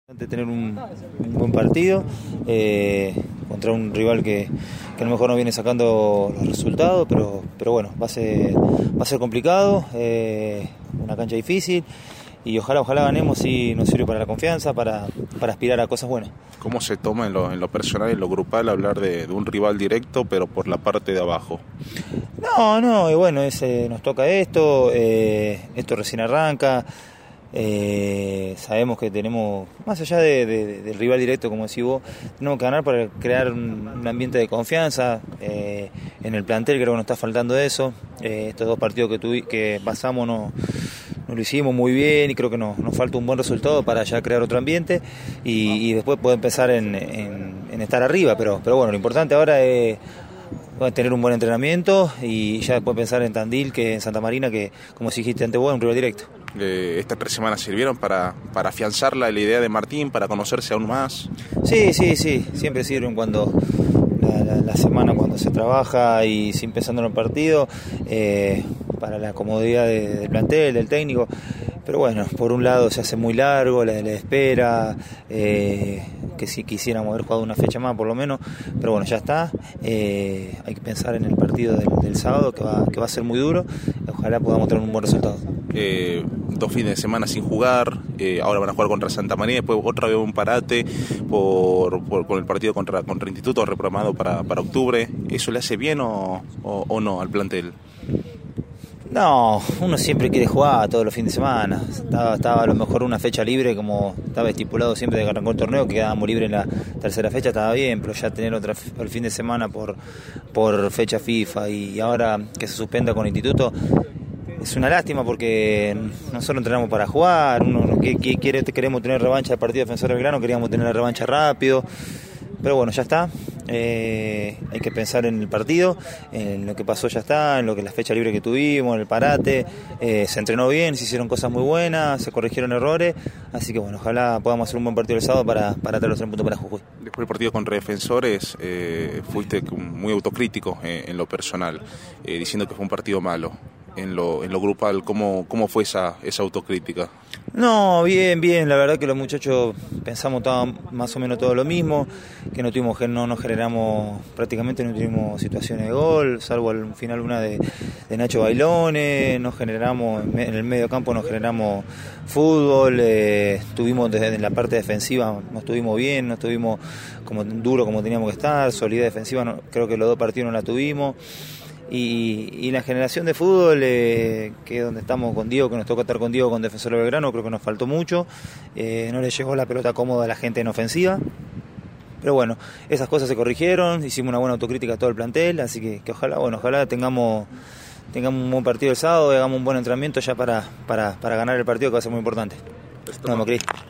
De tener un buen partido contra un rival que a lo mejor no viene sacando los resultados, pero bueno, va a ser complicado, una cancha difícil y ojalá ganemos y nos sirve para la confianza, para aspirar a cosas buenas. ¿Cómo se toma en lo personal, en lo grupal, hablar de un rival directo, pero por la parte de abajo? No, y bueno, nos toca esto recién arranca. Sabemos que tenemos, más allá del rival directo, como decís vos, tenemos que ganar para crear un ambiente de confianza en el plantel. Creo que nos está faltando eso. Estos dos partidos que pasamos no lo hicimos muy bien y creo que nos falta un buen resultado para ya crear otro ambiente y después poder empezar en estar arriba, pero bueno, lo importante ahora es tener un buen entrenamiento y ya después pensar en Tandil, que en Santa Marina, que como dijiste antes vos, es un rival directo. ¿Estas 3 semanas sirvieron para afianzar la idea de Martín, para conocerse aún más? Sí, siempre sirven cuando la semana cuando se trabaja y sin pensando en el partido, para la comodidad del plantel, del técnico. Pero bueno, por un lado se hace muy largo la espera, que si quisiéramos haber jugado una fecha más por lo menos, pero bueno, ya está. Hay que pensar en el partido del sábado, que va a ser muy duro. Ojalá podamos tener un buen resultado. 2 fines de semana sin jugar, ahora van a jugar contra Santa María, después otra vez un parate con el partido contra Instituto reprogramado para octubre. ¿Eso le hace bien o no al plantel? No, uno siempre quiere jugar todos los fines de semana. Estaba a lo mejor una fecha libre, como estaba estipulado siempre de que arrancó el torneo, que quedábamos libres en la tercera fecha, estaba bien, pero ya tener otra el fin de semana por fecha FIFA y ahora que se suspenda con Instituto es una lástima, porque nosotros entrenamos para jugar. Queremos tener revancha del partido de Defensor Belgrano, queríamos tener la revancha rápido, pero bueno, ya está. Hay que pensar en el partido, en lo que pasó ya está, en lo que la fecha libre que tuvimos, en el parate. Se entrenó bien, se hicieron cosas muy buenas, se corrigieron errores, así que bueno, ojalá podamos hacer un buen partido el sábado para traer los 3 puntos para Jujuy. Después del partido contra Defensores, fuiste muy autocrítico en lo personal, diciendo que fue un partido malo. En lo grupal, ¿cómo fue esa autocrítica? No, bien, la verdad que los muchachos pensamos más o menos todo lo mismo, que no generamos, prácticamente no tuvimos situaciones de gol, salvo al final una de Nacho Bailones, no generamos, en el medio campo no generamos fútbol, estuvimos desde la parte defensiva, no estuvimos bien, no estuvimos como duro como teníamos que estar, solidez defensiva, creo que los 2 partidos no la tuvimos. Y la generación de fútbol, que es donde estamos con Diego, que nos toca estar con Diego con Defensor Belgrano, creo que nos faltó mucho. No le llegó la pelota cómoda a la gente en ofensiva. Pero bueno, esas cosas se corrigieron, hicimos una buena autocrítica a todo el plantel, así que ojalá tengamos un buen partido el sábado, hagamos un buen entrenamiento ya para ganar el partido, que va a ser muy importante. Nos vemos, Cris.